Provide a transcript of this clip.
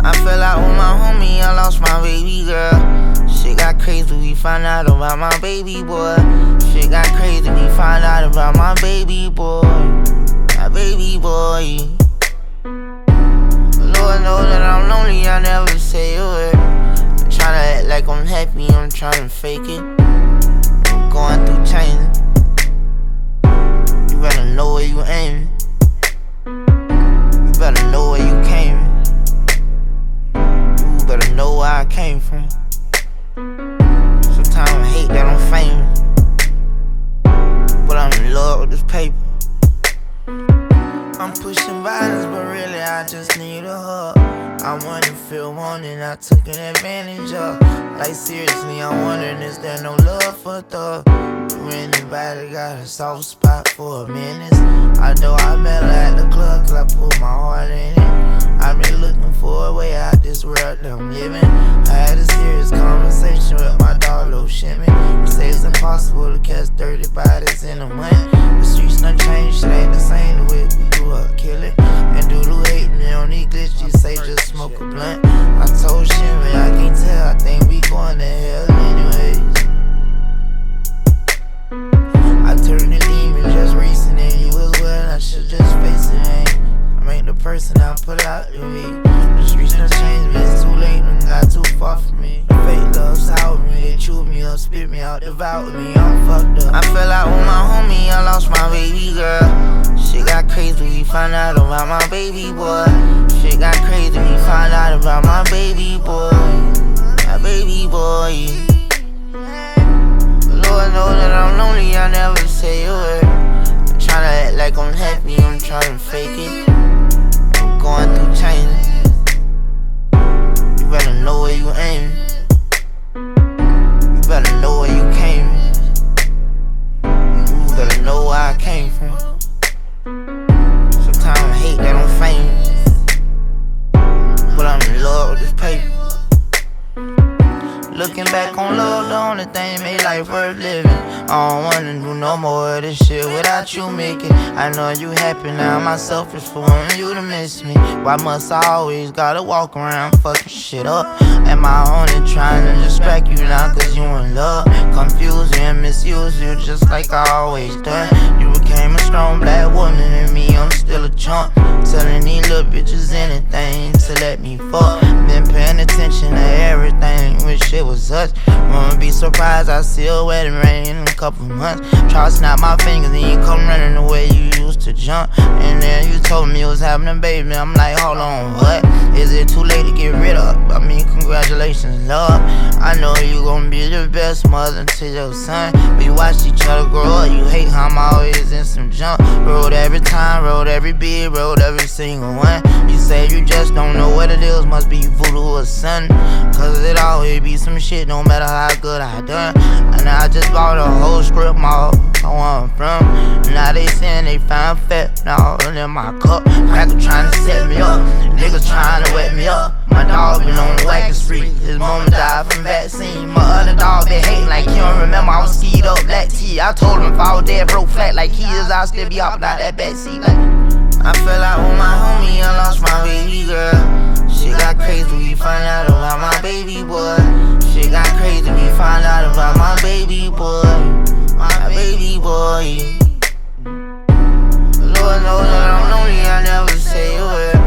I fell out with my homie, I lost my baby girl. Shit got crazy, we found out about my baby boy. Shit got crazy, we found out about my baby boy. My baby boy. Lord knows that I'm lonely, I never say a word. I'm tryna act like I'm happy, I'm tryna fake it. I'm going through change. You better know where you aiming. You better know where you came. You better know where I came from. Sometimes I hate that I'm famous, but I'm in love with this paper. I'm pushing violence, but really I just need a hug. I wanna feel wanted, I took an advantage of. Like seriously, I'm wondering, is there no love for thug? Do anybody got a soft spot for a menace? I know I met her at the club, cause I put my heart in it. I've been looking for a way out this world that I'm living. I had a serious conversation with my dog, Lil Shimmy. He said it's impossible to catch 30 bodies in a month. The streets done changed, shit ain't the same the way we grew up, kill it. And due to hate, me on these glitches, say just smoke a blunt. I told Shimmy, I can't tell, I think we going to hell anyways. I turned the demon just recent and you was well, I should just face it, I ain't the person I put out to be. The streets done changed me, it's too late and got too far from me. Fake love soured me, they chewed me up, spit me out, devoured me, I'm fucked up. I fell out with my homie, I lost my baby girl. Shit got crazy, we found out about my baby boy. Shit got crazy, we found out about my baby boy. My baby boy. Lord knows that I'm lonely, I never say a word. I'm tryna act like I'm happy, I'm tryna fake it. I'm going through change. You better know where you aiming. You better know where you came. You better know where I came from. Sometimes I hate that I'm famous, but I'm in love with this paper. Looking back on love, the only thing that made life worth living. I don't wanna do no more of this shit without you making. I know you happy now, my selfish for wanting you to miss me. Why must I always gotta walk around fucking shit up? Am I only trying to distract you now cause you in love? Confuse you and misuse you just like I always done. You became a strong black woman and me, I'm still a chump. Telling these little bitches anything to let me fuck. Been paying attention to everything, wish it was us. Won't be surprised I see a wedding ring in a couple months. Try to snap my fingers and you come running the way you used to jump. And then you told me you was having a baby, I'm like, hold on, what? Is it too late to get rid of? I mean, congratulations, love. I know you gon' be the best mother to your son. We watched each other grow up, you hate how I'm always in some junk. Rode every time, rode every beat, rode every single one. You say you just don't know what it is, must be voodoo or something. Cause it always be some shit, no matter how good I done. And I just bought a whole script mall, I want from. Now they saying they found fat, now in my cup. Cracker trying to set me up, niggas trying to wet me up. My dog been on the wagon street, his mama died from vaccine. My other dog been hating like he don't remember I was skied up black tea. I told him if I was dead broke flat like he is, I'll still be hopping out that backseat like. I fell out with my homie, I lost my baby girl. Shit got crazy, we found out about my baby boy. Shit got crazy, we found out about my baby boy. My baby boy. Lord knows that I'm lonely, I never say a word.